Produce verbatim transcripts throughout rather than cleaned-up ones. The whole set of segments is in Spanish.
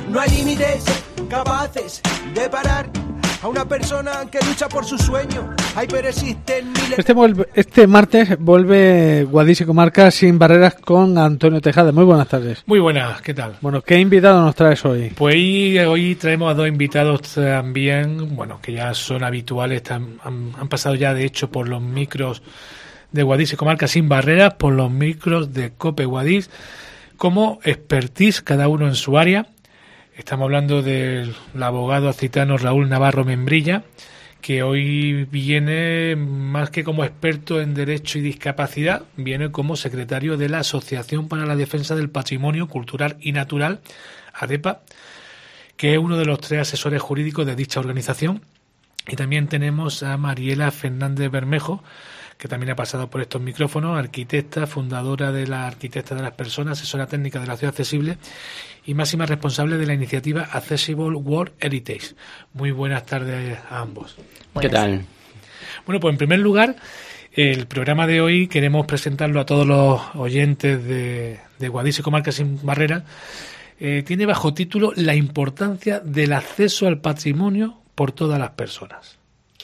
No hay límites capaces de parar a una persona que lucha por su sueño. Ay, pero existen miles... Este, vuelve, este martes vuelve Guadix y Comarca sin barreras con Antonio Tejada. Muy buenas tardes. Muy buenas, ¿qué tal? Bueno, ¿qué invitado nos traes hoy? Pues hoy, hoy traemos a dos invitados también, bueno, que ya son habituales, han, han, han pasado ya de hecho por los micros de Guadix y Comarca sin barreras, por los micros de COPE Guadix, como expertise cada uno en su área. Estamos hablando del abogado accitano Raúl Navarro Membrilla, que hoy viene más que como experto en Derecho y Discapacidad, viene como secretario de la Asociación para la Defensa del Patrimonio Cultural y Natural, ADEPA, que es uno de los tres asesores jurídicos de dicha organización. Y también tenemos a Mariela Fernández Bermejo, que también ha pasado por estos micrófonos, arquitecta, fundadora de la Arquitecta de las Personas, asesora técnica de la Ciudad Accesible y máxima responsable de la iniciativa Accessible World Heritage. Muy buenas tardes a ambos. ¿Qué tal? Bueno, pues en primer lugar, el programa de hoy queremos presentarlo a todos los oyentes de, de Guadix y Comarca sin barreras. Eh, tiene bajo título La importancia del acceso al patrimonio por todas las personas.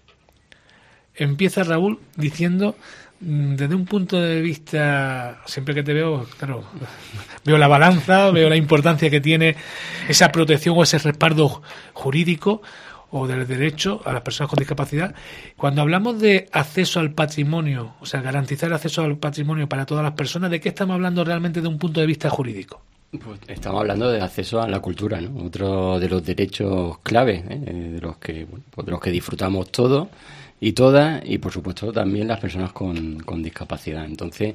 Empieza Raúl diciendo, desde un punto de vista, siempre que te veo, claro, veo la balanza, veo la importancia que tiene esa protección o ese respaldo jurídico o del derecho a las personas con discapacidad. Cuando hablamos de acceso al patrimonio, o sea, garantizar el acceso al patrimonio para todas las personas, ¿de qué estamos hablando realmente de un punto de vista jurídico? Pues estamos hablando de acceso a la cultura, ¿no? Otro de los derechos clave, ¿eh? de los que, bueno, pues de los que disfrutamos todos y todas, y por supuesto también las personas con, con discapacidad. Entonces,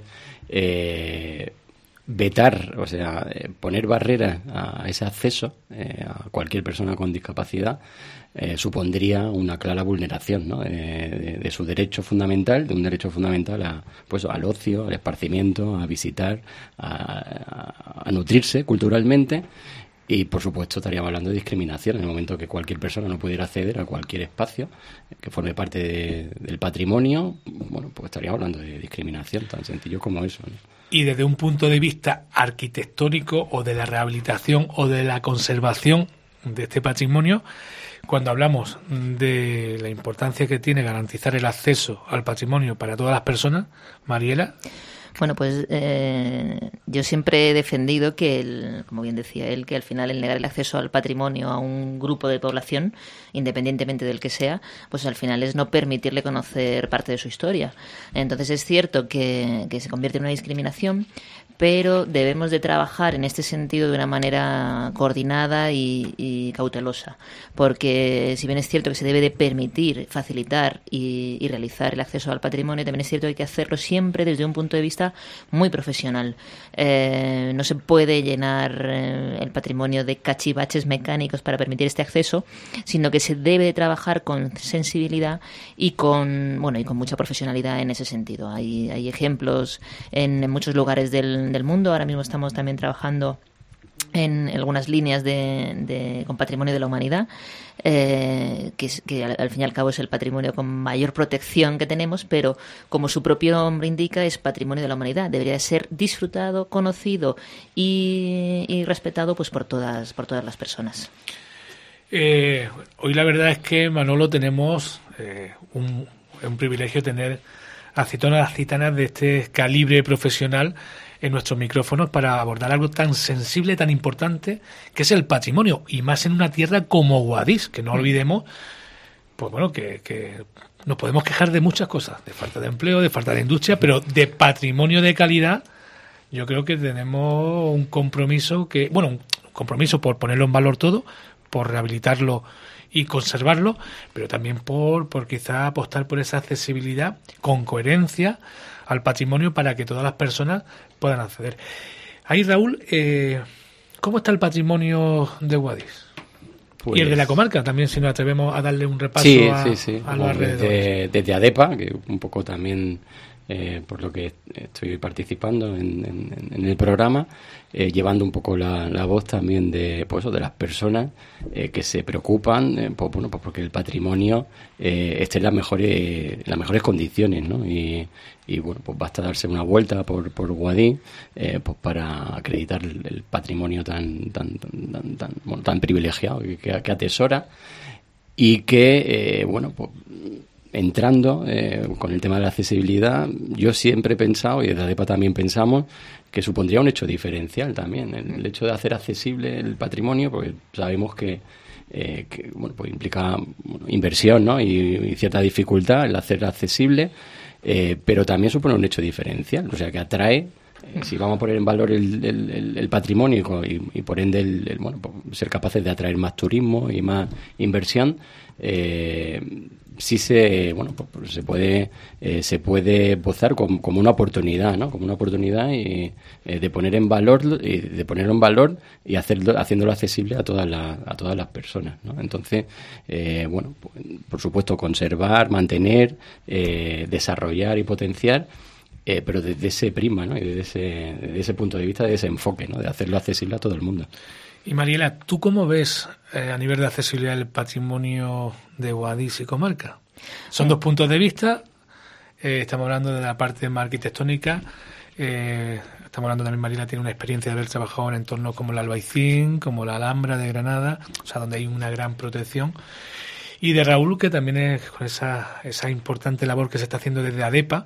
eh, vetar, o sea, eh, poner barreras a ese acceso eh, a cualquier persona con discapacidad eh, supondría una clara vulneración, ¿no? eh, de, de su derecho fundamental, de un derecho fundamental a, pues, al ocio, al esparcimiento, a visitar, a, a, a nutrirse culturalmente. Y, por supuesto, estaríamos hablando de discriminación en el momento que cualquier persona no pudiera acceder a cualquier espacio que forme parte de, del patrimonio. Bueno, pues estaríamos hablando de discriminación, tan sencillo como eso, ¿no? Y desde un punto de vista arquitectónico o de la rehabilitación o de la conservación de este patrimonio, cuando hablamos de la importancia que tiene garantizar el acceso al patrimonio para todas las personas, Mariela... Bueno, pues eh, yo siempre he defendido que, el, como bien decía él, que al final el negar el acceso al patrimonio a un grupo de población, independientemente del que sea, pues al final es no permitirle conocer parte de su historia. Entonces es cierto que, que se convierte en una discriminación, pero debemos de trabajar en este sentido de una manera coordinada y, y cautelosa, porque si bien es cierto que se debe de permitir, facilitar y, y realizar el acceso al patrimonio, también es cierto que hay que hacerlo siempre desde un punto de vista muy profesional. Eh, no se puede llenar eh, el patrimonio de cachivaches mecánicos para permitir este acceso, sino que se debe de trabajar con sensibilidad y con, bueno, y con mucha profesionalidad en ese sentido. Hay, hay ejemplos en, en muchos lugares del del mundo. Ahora mismo estamos también trabajando en algunas líneas de, de con patrimonio de la humanidad, eh, que, es, que al, al fin y al cabo es el patrimonio con mayor protección que tenemos, pero como su propio nombre indica, es patrimonio de la humanidad. Debería ser disfrutado, conocido y, y respetado pues por todas por todas las personas. Eh, hoy la verdad es que, Manolo, tenemos eh, un, un privilegio tener a citonas, a citanas de este calibre profesional en nuestros micrófonos para abordar algo tan sensible, tan importante, que es el patrimonio, y más en una tierra como Guadix, que no olvidemos, pues bueno, que, que nos podemos quejar de muchas cosas, de falta de empleo, de falta de industria, pero de patrimonio de calidad, yo creo que tenemos un compromiso que, bueno, un compromiso por ponerlo en valor todo, por rehabilitarlo y conservarlo, pero también por, por quizá apostar por esa accesibilidad con coherencia al patrimonio para que todas las personas puedan acceder. Ahí, Raúl, eh, ¿cómo está el patrimonio de Guadix? Pues... Y el de la comarca también, si nos atrevemos a darle un repaso sí, a, sí, sí. a los alrededores. Desde, desde ADEPA, que un poco también eh, por lo que estoy participando en, en, en el programa, eh, llevando un poco la, la voz también de pues, de las personas eh, que se preocupan eh, pues, bueno, pues porque el patrimonio eh, esté en las mejores, las mejores condiciones, ¿no? Y, y bueno, pues basta darse una vuelta por, por Guadix eh, pues para acreditar el, el patrimonio tan tan tan tan, tan, bueno, tan privilegiado que, que atesora y que eh, bueno pues entrando eh, con el tema de la accesibilidad, yo siempre he pensado, y desde ADEPA también pensamos, que supondría un hecho diferencial también, el, el hecho de hacer accesible el patrimonio, porque sabemos que, eh, que bueno, pues implica bueno, inversión, ¿no? y, y cierta dificultad el hacer accesible, eh, pero también supone un hecho diferencial, o sea que atrae. Eh, si vamos a poner en valor el, el, el, el patrimonio y, y por ende el, el, bueno, pues ser capaces de atraer más turismo y más inversión, eh, sí se bueno pues se puede eh, se puede posar como, como una oportunidad, ¿no? Como una oportunidad y, eh, de poner en valor y de ponerlo en valor y hacerlo haciéndolo accesible a todas las a todas las personas, ¿no? Entonces eh, bueno pues, por supuesto conservar, mantener, eh, desarrollar y potenciar. Eh, pero desde ese prisma, ¿no? Y desde ese, desde ese punto de vista, de ese enfoque, ¿no? De hacerlo accesible a todo el mundo. Y Mariela, ¿tú cómo ves eh, a nivel de accesibilidad el patrimonio de Guadix y comarca? Son dos puntos de vista. Eh, estamos hablando de la parte más arquitectónica. Eh, estamos hablando también, Mariela tiene una experiencia de haber trabajado en entornos como el Albaicín, como la Alhambra de Granada, o sea, donde hay una gran protección. Y de Raúl, que también es con esa, esa importante labor que se está haciendo desde ADEPA.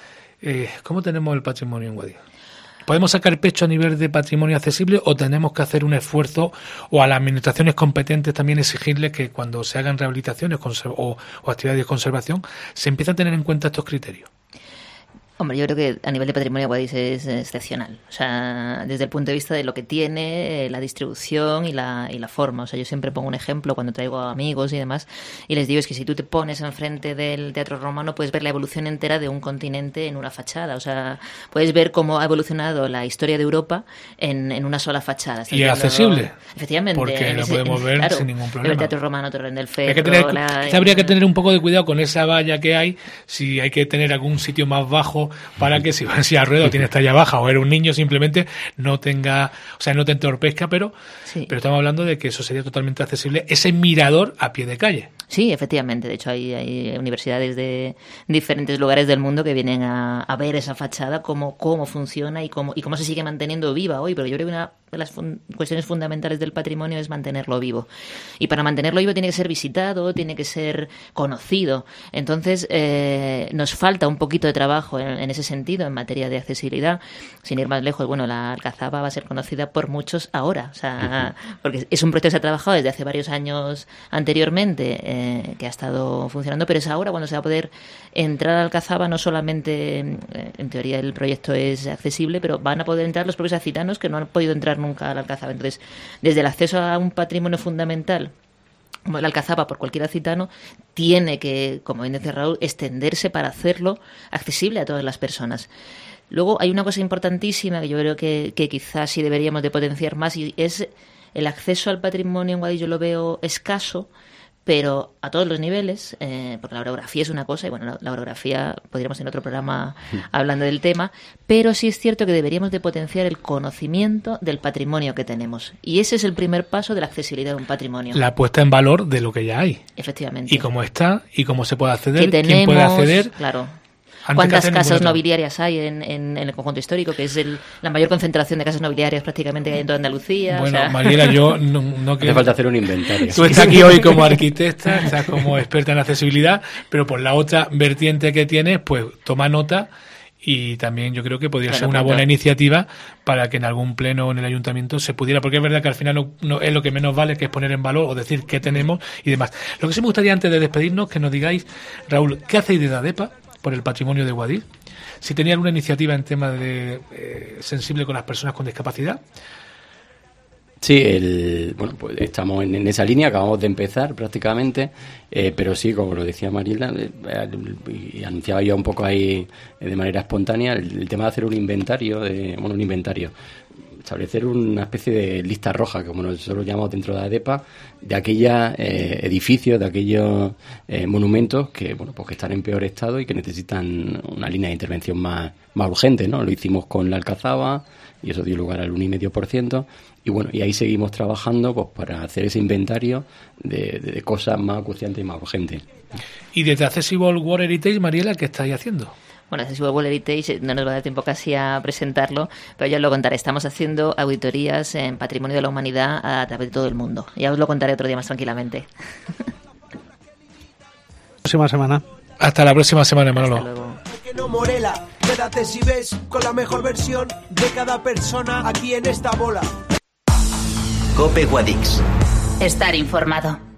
Eh, ¿Cómo tenemos el patrimonio en Guadix? ¿Podemos sacar pecho a nivel de patrimonio accesible o tenemos que hacer un esfuerzo o a las administraciones competentes también exigirles que cuando se hagan rehabilitaciones o, o actividades de conservación se empiecen a tener en cuenta estos criterios? Hombre, yo creo que a nivel de patrimonio Guadix es excepcional. O sea, desde el punto de vista de lo que tiene, la distribución y la, y la forma. O sea, yo siempre pongo un ejemplo cuando traigo a amigos y demás y les digo es que si tú te pones enfrente del Teatro Romano puedes ver la evolución entera de un continente en una fachada. O sea, puedes ver cómo ha evolucionado la historia de Europa en, en una sola fachada. ¿Y es accesible? Efectivamente. Porque lo podemos ver claro, sin ningún problema. El Teatro Romano, Torre del Ferro... Hay que tener, la, quizá habría que tener un poco de cuidado con esa valla que hay, si hay que tener algún sitio más bajo para que si vas en silla de ruedas o tienes talla baja o eres un niño simplemente no tenga, o sea, no te entorpezca, pero, sí. pero estamos hablando de que eso sería totalmente accesible, ese mirador a pie de calle. Sí, efectivamente. De hecho, hay, hay universidades de diferentes lugares del mundo que vienen a, a ver esa fachada, cómo, cómo funciona y cómo, y cómo se sigue manteniendo viva hoy. Pero yo creo que una de las fun- cuestiones fundamentales del patrimonio es mantenerlo vivo. Y para mantenerlo vivo tiene que ser visitado, tiene que ser conocido. Entonces, eh, nos falta un poquito de trabajo en, en ese sentido, en materia de accesibilidad. Sin ir más lejos, bueno, la Alcazaba va a ser conocida por muchos ahora. O sea, porque es un proyecto que se ha trabajado desde hace varios años anteriormente, eh, que ha estado funcionando, pero es ahora cuando se va a poder entrar a Alcazaba. No solamente, eh, en teoría el proyecto es accesible, pero van a poder entrar los propios acitanos que no han podido entrar nunca a la Alcazaba. Entonces, desde el acceso a un patrimonio fundamental como la Alcazaba por cualquier acitano, tiene que, como bien decía Raúl, extenderse para hacerlo accesible a todas las personas. Luego hay una cosa importantísima que yo creo que, que quizás sí deberíamos de potenciar más, y es el acceso al patrimonio en Guadix. Yo lo veo escaso, pero a todos los niveles, eh, porque la orografía es una cosa, y bueno, la, la orografía podríamos tener otro programa hablando del tema, pero sí es cierto que deberíamos de potenciar el conocimiento del patrimonio que tenemos. Y ese es el primer paso de la accesibilidad de un patrimonio. La puesta en valor de lo que ya hay. Efectivamente. Y cómo está, y cómo se puede acceder, que tenemos, quién puede acceder. Claro. ¿Cuántas casas nobiliarias hay en, en, en el conjunto histórico? Que es el, la mayor concentración de casas nobiliarias prácticamente que hay en toda Andalucía. Bueno, o sea... Mariela, yo no, no quiero... Hace falta hacer un inventario. Tú estás aquí hoy como arquitecta, estás como experta en accesibilidad, pero por la otra vertiente que tienes, pues toma nota. Y también yo creo que podría bueno, ser una buena iniciativa para que en algún pleno o en el ayuntamiento se pudiera, porque es verdad que al final no, no es lo que menos vale, que es poner en valor o decir qué tenemos y demás. Lo que sí me gustaría, antes de despedirnos, que nos digáis, Raúl, ¿qué hacéis desde ADEPA por el patrimonio de Guadix? Si tenía alguna iniciativa en tema de eh, sensible con las personas con discapacidad. Sí, el, bueno, pues estamos en, en esa línea, acabamos de empezar prácticamente, eh, pero sí, como lo decía Mariela, eh, y anunciaba yo un poco ahí eh, de manera espontánea, el, el tema de hacer un inventario, de, bueno, un inventario. establecer una especie de lista roja, como nosotros llamamos dentro de la ADEPA, de aquellos eh, edificios, de aquellos eh, monumentos que bueno pues que están en peor estado y que necesitan una línea de intervención más, más urgente, ¿no? Lo hicimos con la Alcazaba y eso dio lugar al uno coma cinco por ciento. Y bueno, y ahí seguimos trabajando pues para hacer ese inventario de, de, de cosas más acuciantes y más urgentes. Y desde Accessible World Heritage, Mariela, ¿qué estáis haciendo? Bueno, Accessible World Heritage no nos va a dar tiempo casi a presentarlo, pero ya os lo contaré. Estamos haciendo auditorías en patrimonio de la humanidad a través de todo el mundo. Ya os lo contaré otro día más tranquilamente. Próxima semana. Hasta la próxima semana, Manolo. Hasta luego. Que no morela, quédate si ves con la mejor versión de cada persona aquí en esta bola. Cope Guadix. Estar informado.